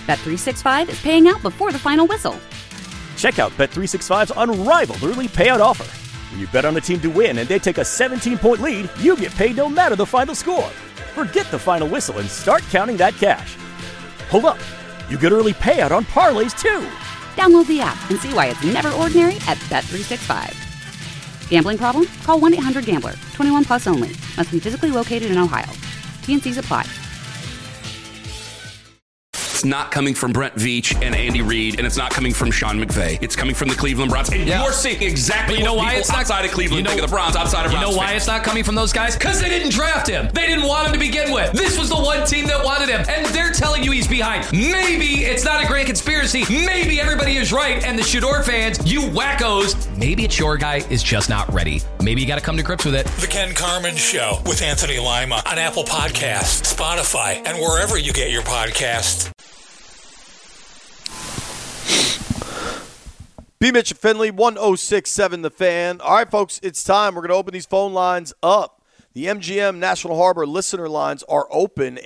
Bet365 is paying out before the final whistle. Check out Bet365's unrivaled early payout offer. When you bet on a team to win and they take a 17-point lead, you get paid no matter the final score. Forget the final whistle and start counting that cash. Hold up. You get early payout on parlays, too. Download the app and see why it's never ordinary at Bet365. Gambling problem? Call 1-800-GAMBLER. 21 plus only. Must be physically located in Ohio. T&Cs apply. It's not coming from Brent Veach and Andy Reid, and it's not coming from Sean McVay. It's coming from the Cleveland Browns. And you're seeing exactly what people outside of Cleveland think of the Browns, outside of Browns. You know why it's not coming from those guys? Because they didn't draft him. They didn't want him to begin with. This was the one team that wanted him, and they're telling you he's behind. Maybe it's not a grand conspiracy. Maybe everybody is right, and the Shador fans, you wackos, maybe it's your guy is just not ready. Maybe you got to come to grips with it. The Ken Carman Show with Anthony Lima on Apple Podcasts, Spotify, and wherever you get your podcasts. B. Mitch and Finley, 106.7 The Fan. All right, folks, it's time. We're going to open these phone lines up. The MGM National Harbor listener lines are open,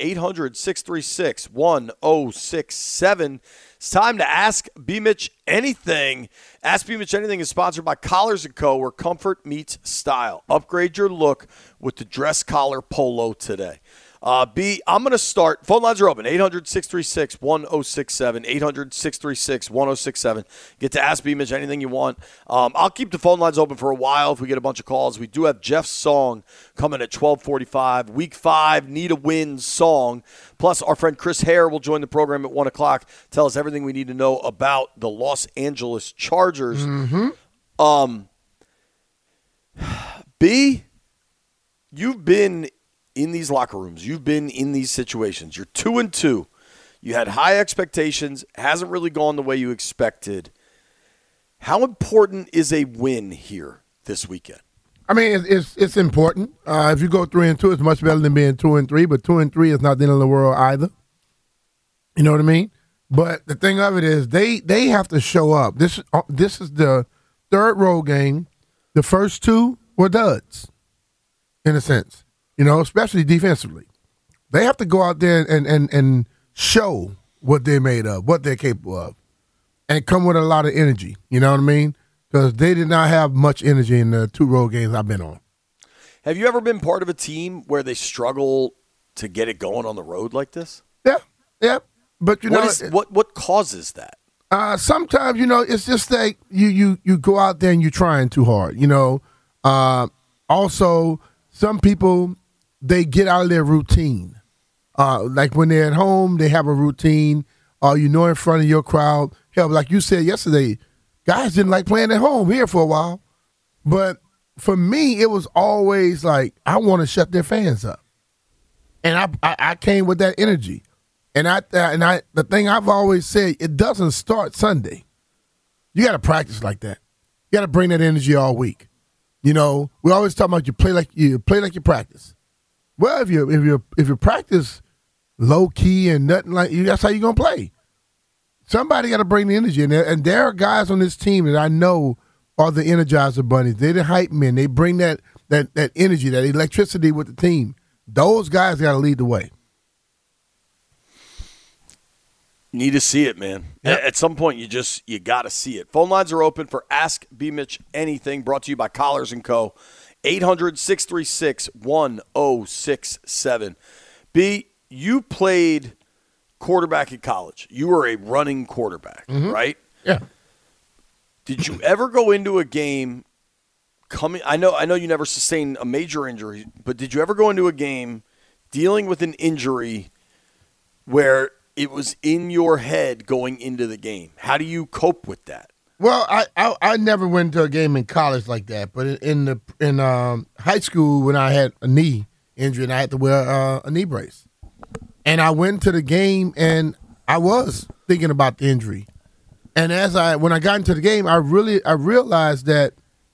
800-636-1067. It's time to Ask B. Mitch Anything. Ask B. Mitch Anything is sponsored by Collars & Co., where comfort meets style. Upgrade your look with the dress collar polo today. B, I'm going to start. Phone lines are open, 800-636-1067, 800-636-1067. Get to Ask B. Mitch anything you want. I'll keep the phone lines open for a while if we get a bunch of calls. We do have Jeff's song coming at 12:45. Week 5, Need a Win song. Plus, our friend Chris Hare will join the program at 1 o'clock. Tell us everything we need to know about the Los Angeles Chargers. B, you've been in these locker rooms. You've been in these situations. You're 2-2. You had high expectations. Hasn't really gone the way you expected. How important is a win here this weekend? I mean, it's important. If you go 3-2, it's much better than being 2-3. But 2-3 is not the end of the world either. You know what I mean? But the thing of it is, they have to show up. This is the third road game. The first two were duds, in a sense. You know, especially defensively. They have to go out there and show what they're made of, what they're capable of, and come with a lot of energy. You know what I mean? Because they did not have much energy in the 2 road games I've been on. Have you ever been part of a team where they struggle to get it going on the road like this? Yeah. But, you know. What causes that? Sometimes, you know, it's just like you go out there and you're trying too hard, you know. Also, some people, they get out of their routine. Like when they're at home, they have a routine. You know, in front of your crowd. Hell, like you said yesterday, guys didn't like playing at home here for a while. But for me, it was always like, I want to shut their fans up. And I came with that energy. And the thing I've always said, it doesn't start Sunday. You got to practice like that. You got to bring that energy all week. You know, we always talk about you play like you practice. Well, if you practice low key and nothing like you, that's how you're gonna play. Somebody got to bring the energy in there, and there are guys on this team that I know are the Energizer bunnies. They're the hype men. They bring that energy, that electricity with the team. Those guys got to lead the way. Need to see it, man. Yep. At some point, you got to see it. Phone lines are open for Ask B. Mitch Anything, brought to you by Collars & Co. 800-636-1067. B, you played quarterback in college. You were a running quarterback, right? Yeah. Did you ever go into a game I know you never sustained a major injury, but did you ever go into a game dealing with an injury where it was in your head going into the game? How do you cope with that? Well, I never went to a game in college like that, but in high school when I had a knee injury and I had to wear a knee brace, and I went to the game and I was thinking about the injury, and when I got into the game, I realized that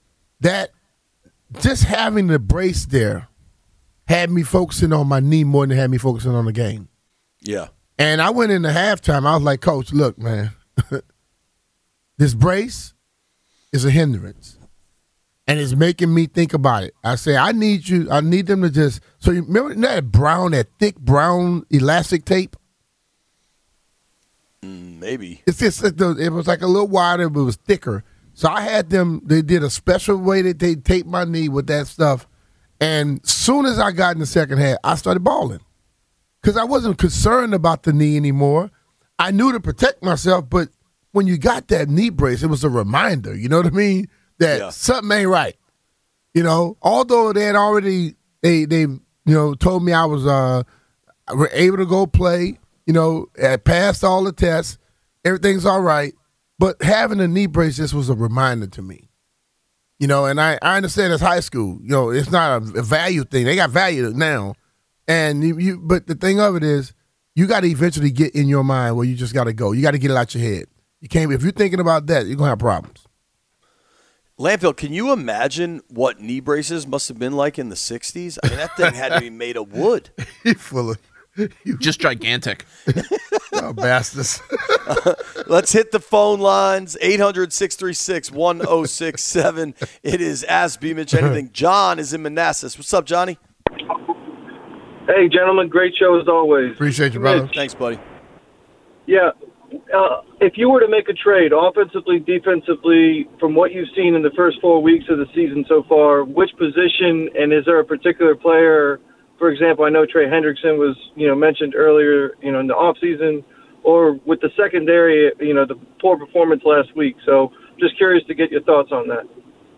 just having the brace there had me focusing on my knee more than it had me focusing on the game. Yeah. And I went into halftime. I was like, Coach, look, man, this brace is a hindrance, and it's making me think about it. I say, I need them to just. So you remember that thick brown elastic tape? maybe. It's just it was like a little wider, but it was thicker. So I had them. They did a special way that they taped my knee with that stuff, and soon as I got in the second half, I started balling because I wasn't concerned about the knee anymore. I knew to protect myself, but when you got that knee brace, it was a reminder. You know what I mean? That something ain't right. You know, although they had already they told me I was able to go play. You know, I passed all the tests. Everything's all right. But having a knee brace just was a reminder to me. You know, and I understand it's high school. You know, it's not a value thing. They got value now. And but the thing of it is, you got to eventually get in your mind where you just got to go. You got to get it out your head. You can't. If you're thinking about that, you're going to have problems. Landfill, can you imagine what knee braces must have been like in the 60s? I mean, that thing had to be made of wood. Full of just gigantic. Oh, bastards. Let's hit the phone lines. 800-636-1067. It is Ask B. Mitch Anything. John is in Manassas. What's up, Johnny? Hey, gentlemen. Great show as always. Appreciate you, brother. Thanks, buddy. Yeah. If you were to make a trade, offensively, defensively, from what you've seen in the first 4 weeks of the season so far, which position, and is there a particular player, for example, I know Trey Hendrickson was, mentioned earlier, in the offseason, or with the secondary, the poor performance last week. So just curious to get your thoughts on that.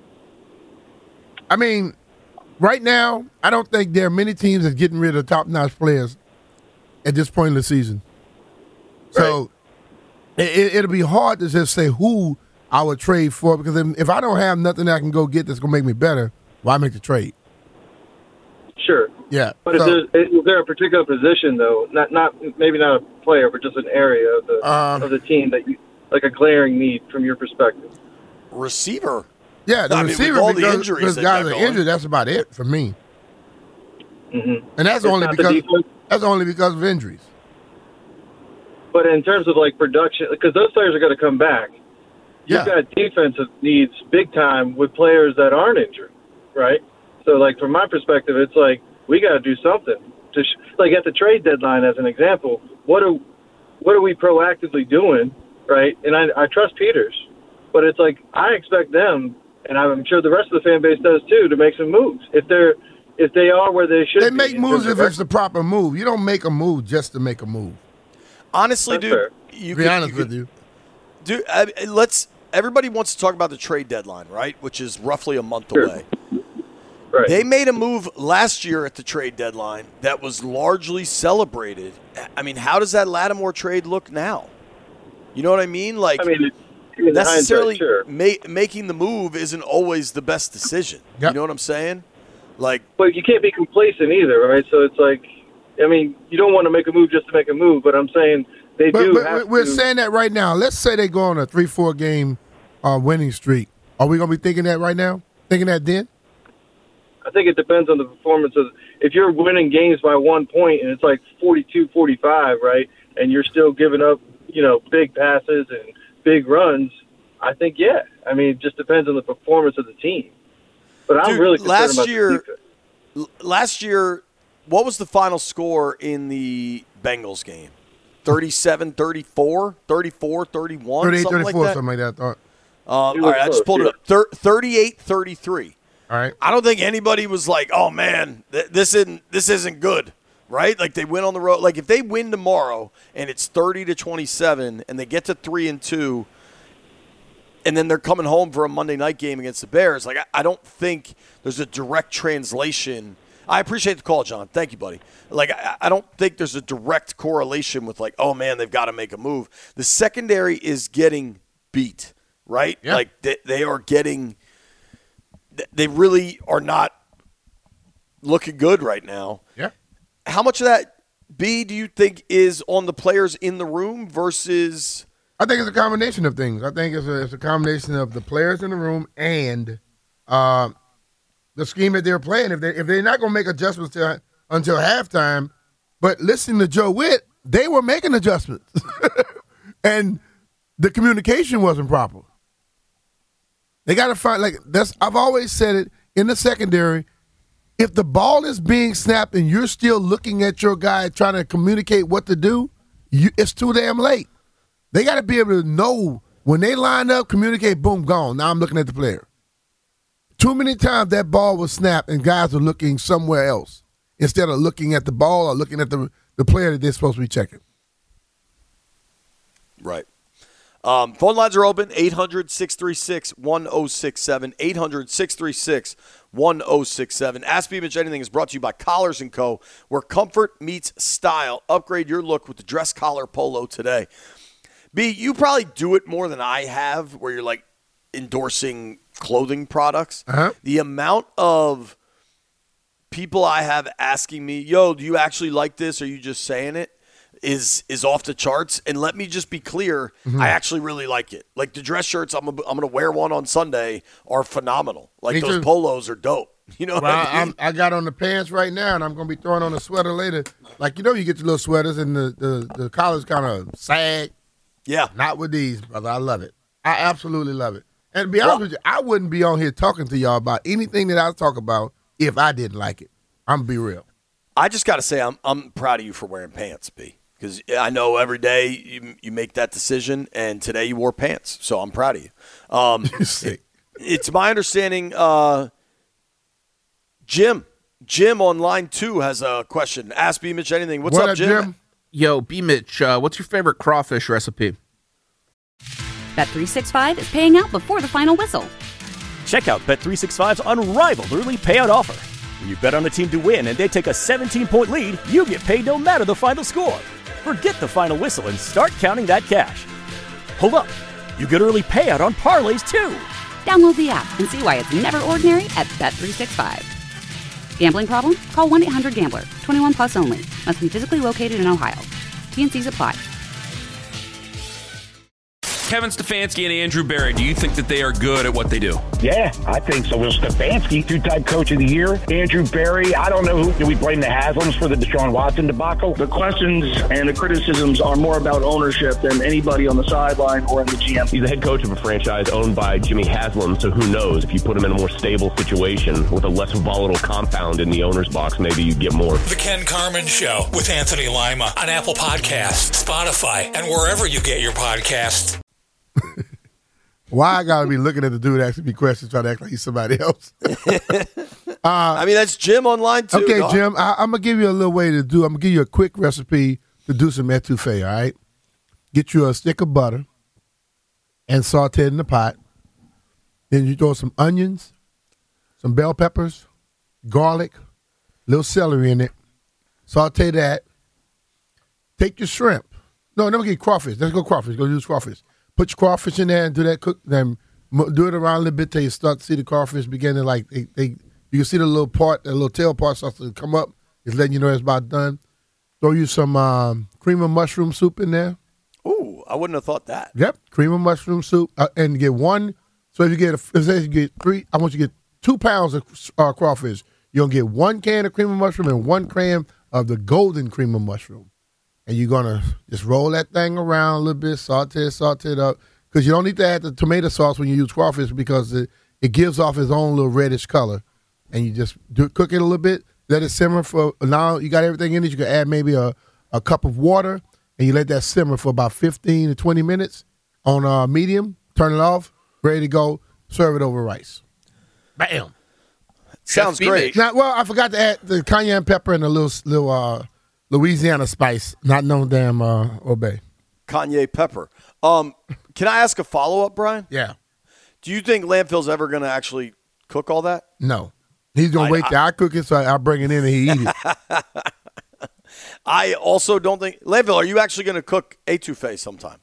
I mean, right now, I don't think there are many teams that's getting rid of top-notch players at this point in the season. So it'll be hard to just say who I would trade for, because if I don't have nothing I can go get that's going to make me better, why make the trade? Sure. Yeah. But is there a particular position, though, maybe not a player, but just an area of the team that you, like a glaring need from your perspective? Receiver. Yeah, the receiver, with all because the injuries guys are injured, that's about it for me. Mm-hmm. And that's only because of injuries. But in terms of like production, because those players are going to come back, you've got defensive needs big time with players that aren't injured, right? So like from my perspective, it's like we got to do something. Like at the trade deadline, as an example, what are we proactively doing, right? And I trust Peters, but it's like I expect them, and I'm sure the rest of the fan base does too, to make some moves. If they are where they should, they make moves if it's the proper move. You don't make a move just to make a move. Honestly, That's fair. Dude, everybody wants to talk about the trade deadline, right? Which is roughly a month away. Right. They made a move last year at the trade deadline that was largely celebrated. I mean, how does that Lattimore trade look now? You know what I mean? Like, necessarily making the move isn't always the best decision. Yep. You know what I'm saying? Like, but you can't be complacent either, right? So it's like, I mean, you don't want to make a move just to make a move, but I'm saying we're saying that right now. Let's say they go on a 3-4 game winning streak. Are we going to be thinking that right now? Thinking that then? I think it depends on the performance of. If you're winning games by 1 point and it's like 42-45, right, and you're still giving up, big passes and big runs, I think I mean, it just depends on the performance of the team. But I'm really concerned about the defense. Last year, what was the final score in the Bengals game? 37-34, 34-31, 38-34, something like that? Something like that. All right, I just pulled it up. 38-33. All right. I don't think anybody was like, "Oh man, this isn't good," right? Like they went on the road. Like if they win tomorrow and it's 30-27, and they get to 3-2, and then they're coming home for a Monday night game against the Bears. Like I don't think there's a direct translation. I appreciate the call, John. Thank you, buddy. Like I don't think there's a direct correlation with like, oh man, they've got to make a move. The secondary is getting beat, right? Yeah. Like they are getting. They really are not looking good right now. Yeah. How much of that, B, do you think is on the players in the room versus? I think it's a combination of things. I think it's a combination of the players in the room and the scheme that they're playing. If they're not going to make adjustments until halftime, but listening to Joe Witt, they were making adjustments, and the communication wasn't proper. They got to find I've always said it in the secondary. If the ball is being snapped and you're still looking at your guy trying to communicate what to do, it's too damn late. They got to be able to know when they line up, communicate, boom, gone. Now I'm looking at the player. Too many times that ball was snapped and guys are looking somewhere else instead of looking at the ball or looking at the player that they're supposed to be checking. Right. Phone lines are open, 800-636-1067, 800-636-1067. Ask Me Mitch Anything is brought to you by Collars & Co., where comfort meets style. Upgrade your look with the dress collar polo today. B, you probably do it more than I have, where you're like endorsing clothing products. Uh-huh. The amount of people I have asking me, yo, do you actually like this? Or are you just saying it? Is off the charts. And let me just be clear, I actually really like it. Like the dress shirts, I'm gonna wear one on Sunday, are phenomenal. Like Me those too. polos are dope. You know what I mean? I got on the pants right now, and I'm going to be throwing on a sweater later. Like, you know, you get your little sweaters, and the collars kind of sag. Yeah. Not with these, brother. I love it. I absolutely love it. And to be honest with you, I wouldn't be on here talking to y'all about anything that I talk about if I didn't like it. I'm going to be real. I just got to say, I'm proud of you for wearing pants, B. Because I know every day you make that decision, and today you wore pants, so I'm proud of you. It's my understanding, Jim on line 2 has a question. Ask B. Mitch Anything. What's up, Jim? Yo, B. Mitch, what's your favorite crawfish recipe? Bet365 is paying out before the final whistle. Check out Bet365's unrivaled early payout offer. When you bet on a team to win and they take a 17-point lead, you get paid no matter the final score. Forget the final whistle and start counting that cash. Hold up. You get early payout on parlays, too. Download the app and see why it's never ordinary at Bet365. Gambling problem? Call 1-800-GAMBLER. 21 plus only. Must be physically located in Ohio. T&Cs apply. Kevin Stefanski and Andrew Berry, do you think that they are good at what they do? Yeah, I think so. Will Stefanski, two-time coach of the year. Andrew Berry, I don't know who. Do we blame the Haslams for the Deshaun Watson debacle? The questions and the criticisms are more about ownership than anybody on the sideline or in the GM. He's the head coach of a franchise owned by Jimmy Haslam, so who knows? If you put him in a more stable situation with a less volatile compound in the owner's box, maybe you get more. The Ken Carman Show with Anthony Lima on Apple Podcasts, Spotify, and wherever you get your podcasts. Why I gotta be looking at the dude asking me questions, trying to act like he's somebody else? I mean, that's Jim on line 2. Okay, Jim, I'm gonna give you a little way to do. I'm gonna give you a quick recipe to do some etouffee. All right, get you a stick of butter and saute it in the pot. Then you throw some onions, some bell peppers, garlic, little celery in it. Saute that. Take your shrimp. No, never get crawfish. Let's go crawfish. Go use crawfish. Put your crawfish in there and do that. Cook them. Do it around a little bit till you start to see the crawfish begin to like. You can see the little part, the little tail part starts to come up. It's letting you know it's about done. Throw you some cream of mushroom soup in there. Ooh, I wouldn't have thought that. Yep, cream of mushroom soup, and get one. So if you get, you get 3, I want you to get 2 pounds of crawfish. You're gonna get 1 can of cream of mushroom and 1 can of the golden cream of mushroom. And you're going to just roll that thing around a little bit, saute it up. Because you don't need to add the tomato sauce when you use crawfish because it gives off its own little reddish color. And you just cook it a little bit, let it simmer for, now you got everything in it. You can add maybe a cup of water, and you let that simmer for about 15 to 20 minutes on medium. Turn it off, ready to go. Serve it over rice. Bam. Sounds great. Now, well, I forgot to add the cayenne pepper and a little Louisiana spice, not no damn Obey. Kanye pepper. Can I ask a follow-up, Brian? Yeah. Do you think Landfill's ever going to actually cook all that? No. He's going to wait till I cook it, so I'll bring it in and he eat it. I also don't think – Landfill, are you actually going to cook etouffee sometime?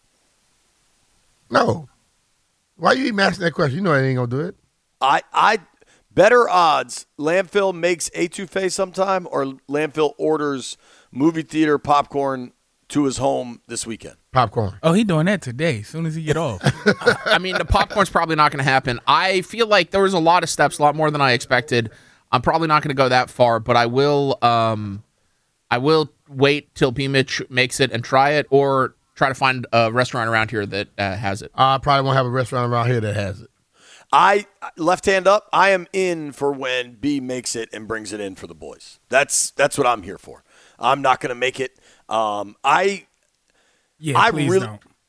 No. Why you even asking that question? You know I ain't going to do it. I better odds, Landfill makes etouffee sometime or Landfill orders movie theater popcorn to his home this weekend. Popcorn. Oh, he doing that today as soon as he get off. I mean, the popcorn's probably not going to happen. I feel like there was a lot of steps, a lot more than I expected. I'm probably not going to go that far, but I will wait till B. Mitch makes it and try it, or try to find a restaurant around here that has it. I probably won't have a restaurant around here that has it. Left hand up, I am in for when B makes it and brings it in for the boys. That's what I'm here for. I'm not going to make it. I please really don't.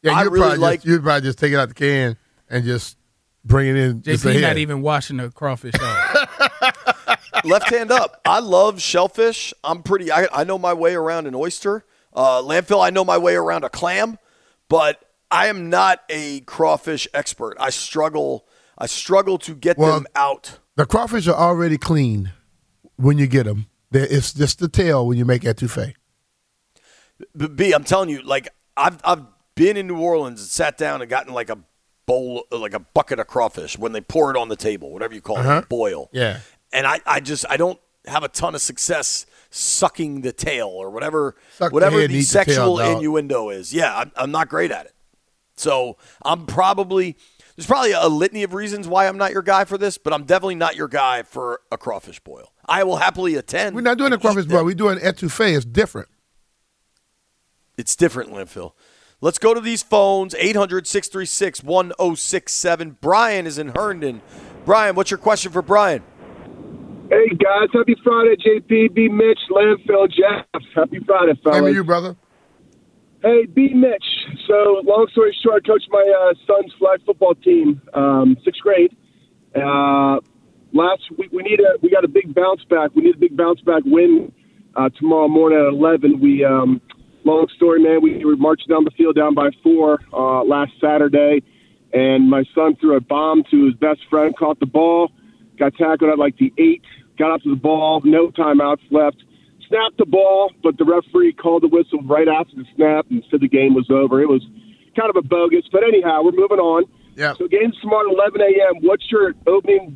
Yeah, you'd probably just take it out the can and just bring it in. JP not even washing the crawfish off. Left hand up. I love shellfish. I know my way around an oyster. Landfill, I know my way around a clam, but I am not a crawfish expert. I struggle to get them out. The crawfish are already clean when you get them. It's just the tail when you make etouffee. B, I'm telling you, like I've been in New Orleans and sat down and gotten like a bowl, like a bucket of crawfish when they pour it on the table, whatever you call it, boil. Yeah. And I don't have a ton of success sucking the tail or whatever the sexual innuendo is. Yeah, I'm not great at it. So there's probably a litany of reasons why I'm not your guy for this, but I'm definitely not your guy for a crawfish boil. I will happily attend. We're not doing a crawfish boil. We're doing etouffee. It's different. It's different, Landfill. Let's go to these phones, 800-636-1067. Brian is in Herndon. Brian, what's your question for Brian? Hey, guys. Happy Friday, JP, B. Mitch, Landfill, Jeff. Happy Friday, fellas. Same to you, brother. Hey, B. Mitch. So, long story short, I coached my son's flag football team, 6th grade. Last week, we got a big bounce back. We need a big bounce back win tomorrow morning at 11. Long story, man, we were marching down the field down by 4 last Saturday, and my son threw a bomb to his best friend, caught the ball, got tackled at like the 8, got up to the ball, no timeouts left, snapped the ball, but the referee called the whistle right after the snap and said the game was over. It was kind of a bogus, but anyhow, we're moving on. Yeah. So game's tomorrow at 11 a.m. What's your opening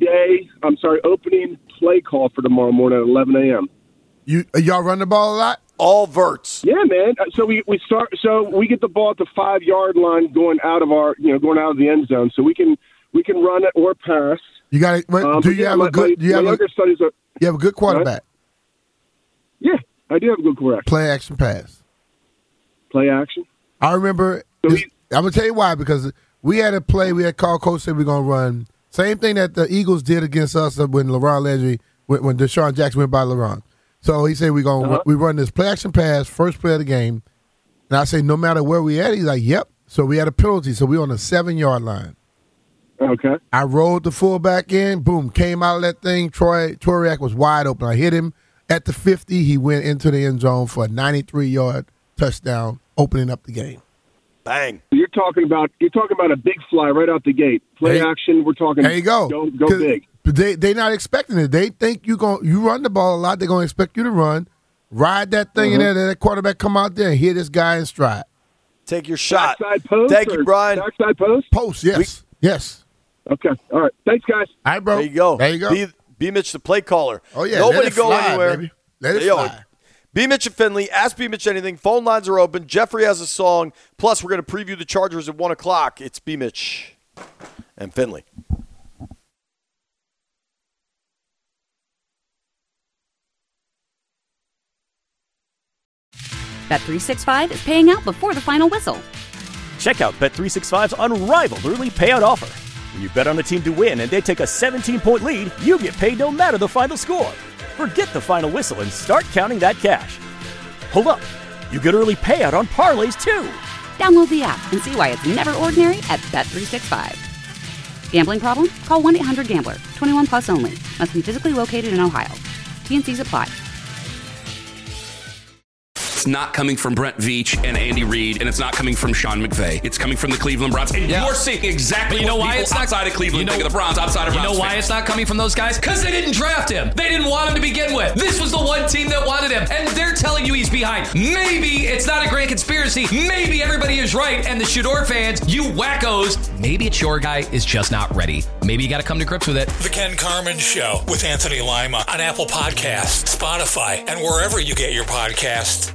play call for tomorrow morning at 11 a.m.? Y'all run the ball a lot? All verts. Yeah, man. So we get the ball at the 5-yard line going out of the end zone. So we can run it or pass. You got it. You have a good quarterback? Yeah, I do have a good quarterback. Play action pass. Play action. I remember. I'm gonna tell you why, because we had a play. We had called. Coach said we're gonna run. Same thing that the Eagles did against us when LaRon Landry, when Deshaun Jackson went by LaRon. So he said we run this play action pass, first play of the game. And I say no matter where we at, he's like, yep. So we had a penalty. So we on the 7-yard line. Okay. I rolled the fullback in, boom, came out of that thing. Troy Reack was wide open. I hit him at the 50. He went into the end zone for a 93-yard touchdown, opening up the game. Bang. You're talking about a big fly right out the gate. Play action. We're talking. There you go. Go big. They're not expecting it. They think you run the ball a lot. They're going to expect you to run, ride that thing in there. That quarterback come out there and hit this guy in stride. Take your shot. Backside post. Thank you, Brian. Backside post. Post. Yes. Yes. Okay. All right. Thanks, guys. All right, bro. There you go. There you go. B. Mitch, the play caller. Oh yeah. Nobody let it go fly, anywhere. Baby. Let it fly. B. Mitch and Finley. Ask B. Mitch anything. Phone lines are open. Jeffrey has a song. Plus, we're going to preview the Chargers at 1 o'clock. It's B. Mitch and Finley. Bet365 is paying out before the final whistle. Check out Bet365's unrivaled early payout offer. When you bet on a team to win and they take a 17-point lead, you get paid no matter the final score. Forget the final whistle and start counting that cash. Hold up. You get early payout on parlays, too. Download the app and see why it's never ordinary at Bet365. Gambling problem? Call 1-800-GAMBLER. 21 plus only. Must be physically located in Ohio. T&Cs apply. It's not coming from Brent Veach and Andy Reid, and it's not coming from Sean McVay. It's coming from the Cleveland Browns. And you're seeing exactly what people outside of Cleveland think of the Browns, outside of Browns. You know why it's not coming from those guys? Because they didn't draft him. They didn't want him to begin with. This was the one team that wanted him, and they're telling you he's behind. Maybe it's not a grand conspiracy. Maybe everybody is right, and the Shador fans, you wackos, maybe it's your guy is just not ready. Maybe you got to come to grips with it. The Ken Carman Show with Anthony Lima on Apple Podcasts, Spotify, and wherever you get your podcasts.